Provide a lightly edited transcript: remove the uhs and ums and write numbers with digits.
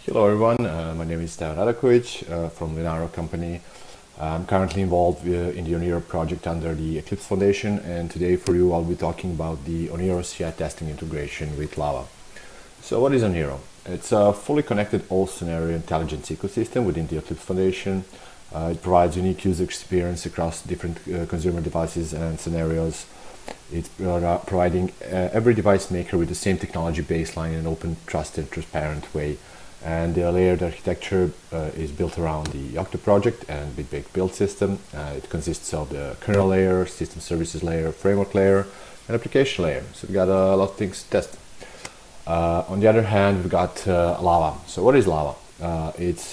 Hello everyone, my name is Stevan Radakovic from Linaro company. I'm currently involved in the Oniro project under the Eclipse Foundation, and today for you I'll be talking about the Oniro CI testing integration with Lava. So what is Oniro? It's a fully connected all-scenario intelligence ecosystem within the Eclipse Foundation. It provides unique user experience across different consumer devices and scenarios. It's providing every device maker with the same technology baseline in an open, trusted, transparent way. And the layered architecture is built around the Yocto project and Bitbake build system. It consists of the kernel layer, system services layer, framework layer, and application layer. So we've got a lot of things to test. On the other hand, we've got Lava. So what is Lava? It's